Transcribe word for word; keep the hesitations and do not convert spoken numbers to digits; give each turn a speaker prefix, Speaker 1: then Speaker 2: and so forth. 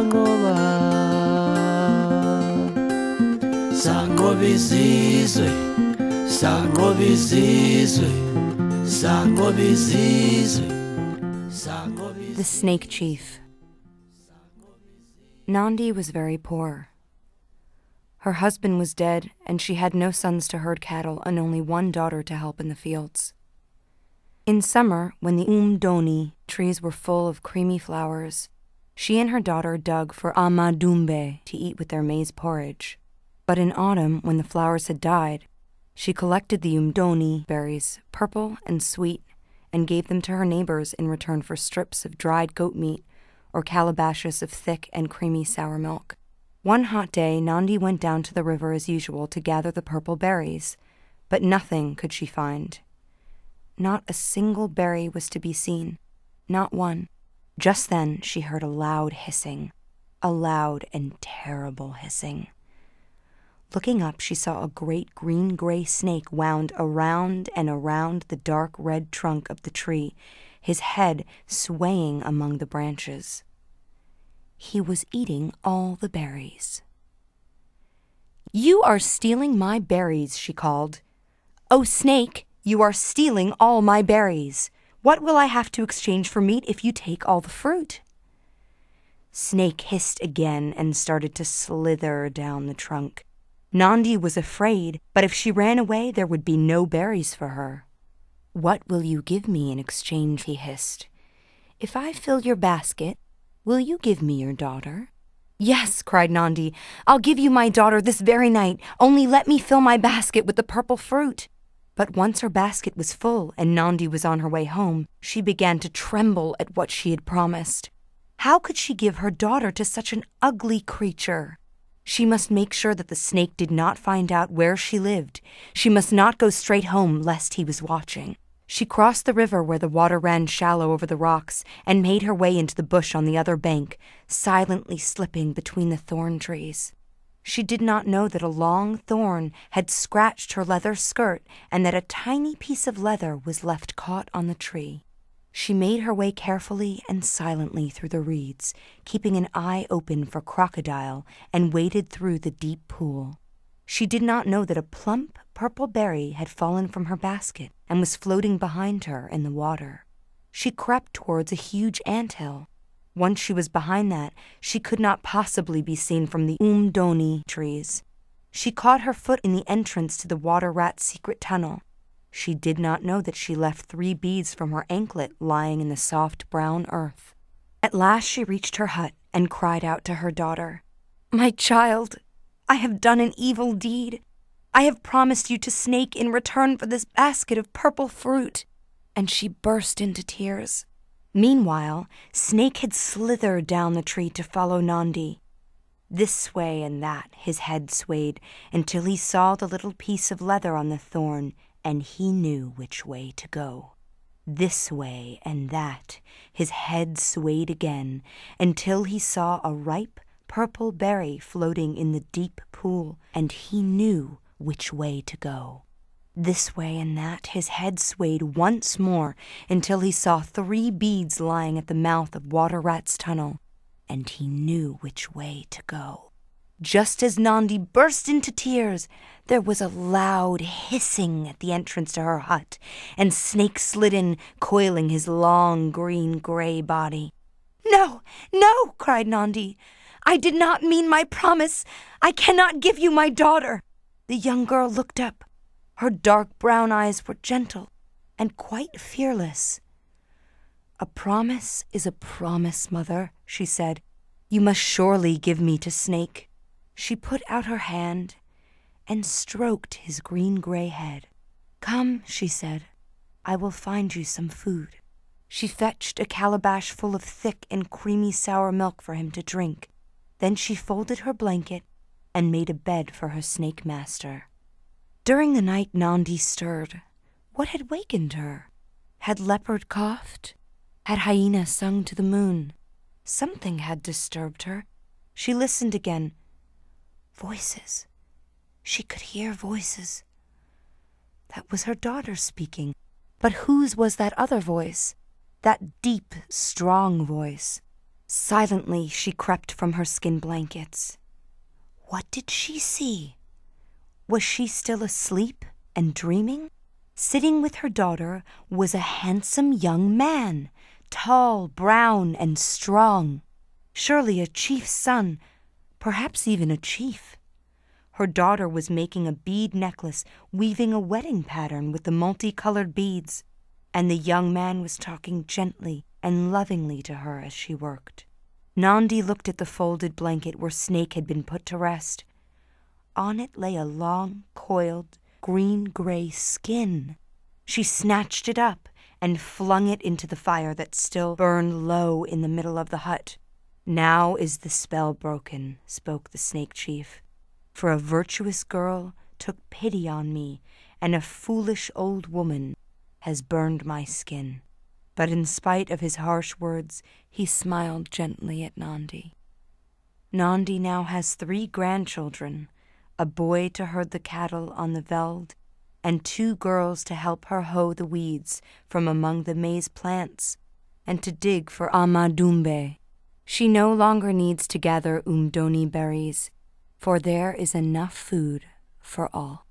Speaker 1: ngoba sanqoba izizwe sanqoba izizwe sanqoba izizwe sanqoba izizwe.
Speaker 2: The Snake Chief. Nandi was very poor. Her husband was dead, and she had no sons to herd cattle and only one daughter to help in the fields. In summer, when the umdoni trees were full of creamy flowers, she and her daughter dug for amadumbe to eat with their maize porridge. But in autumn, when the flowers had died, she collected the umdoni berries, purple and sweet, and gave them to her neighbors in return for strips of dried goat meat or calabashes of thick and creamy sour milk. One hot day, Nandi went down to the river as usual to gather the purple berries, but nothing could she find. Not a single berry was to be seen, not one. Just then she heard a loud hissing, a loud and terrible hissing. Looking up, she saw a great green-gray snake wound around and around the dark red trunk of the tree, his head swaying among the branches. He was eating all the berries. "You are stealing my berries," she called. "Oh, snake, you are stealing all my berries. What will I have to exchange for meat if you take all the fruit?" Snake hissed again and started to slither down the trunk. Nandi was afraid, but if she ran away, there would be no berries for her. "What will you give me in exchange?" he hissed. "If I fill your basket, will you give me your daughter?" "Yes," cried Nandi. "I'll give you my daughter this very night. Only let me fill my basket with the purple fruit." But once her basket was full and Nandi was on her way home, she began to tremble at what she had promised. How could she give her daughter to such an ugly creature? She must make sure that the snake did not find out where she lived. She must not go straight home lest he was watching. She crossed the river where the water ran shallow over the rocks and made her way into the bush on the other bank, silently slipping between the thorn trees. She did not know that a long thorn had scratched her leather skirt and that a tiny piece of leather was left caught on the tree. She made her way carefully and silently through the reeds, keeping an eye open for crocodile, and waded through the deep pool. She did not know that a plump purple berry had fallen from her basket and was floating behind her in the water. She crept towards a huge anthill. Once she was behind that, she could not possibly be seen from the umdoni trees. She caught her foot in the entrance to the water rat's secret tunnel. She did not know that she left three beads from her anklet lying in the soft brown earth. At last she reached her hut and cried out to her daughter, "My child, I have done an evil deed. I have promised you to Snake in return for this basket of purple fruit." And she burst into tears. Meanwhile, Snake had slithered down the tree to follow Nandi. This way and that his head swayed until he saw the little piece of leather on the thorn, and he knew which way to go. This way and that his head swayed again until he saw a ripe purple berry floating in the deep pool, and he knew which way to go. This way and that his head swayed once more until he saw three beads lying at the mouth of Water Rat's tunnel, and he knew which way to go. Just as Nandi burst into tears, there was a loud hissing at the entrance to her hut, and Snake slid in, coiling his long green-gray body. "No, no!" cried Nandi. "I did not mean my promise. I cannot give you my daughter." The young girl looked up. Her dark brown eyes were gentle and quite fearless. "A promise is a promise, mother," she said. "You must surely give me to Snake." She put out her hand and stroked his green-gray head. "Come," she said, "I will find you some food." She fetched a calabash full of thick and creamy sour milk for him to drink. Then she folded her blanket and made a bed for her snake master. During the night Nandi stirred. What had wakened her? Had leopard coughed? Had hyena sung to the moon? Something had disturbed her. She listened again. Voices. She could hear voices. That was her daughter speaking. But whose was that other voice? That deep, strong voice. Silently she crept from her skin blankets. What did she see? Was she still asleep and dreaming? Sitting with her daughter was a handsome young man, tall, brown, and strong. Surely a chief's son, perhaps even a chief. Her daughter was making a bead necklace, weaving a wedding pattern with the multicolored beads, and the young man was talking gently and lovingly to her as she worked. Nandi looked at the folded blanket where Snake had been put to rest. On it lay a long, coiled, green-gray skin. She snatched it up and flung it into the fire that still burned low in the middle of the hut. Now is the spell broken, spoke the Snake Chief, for a virtuous girl took pity on me, and a foolish old woman has burned my skin. But in spite of his harsh words, he smiled gently at Nandi. Nandi now has three grandchildren, a boy to herd the cattle on the veld, and two girls to help her hoe the weeds from among the maize plants, and to dig for amadumbe. She no longer needs to gather umdoni berries, for there is enough food for all.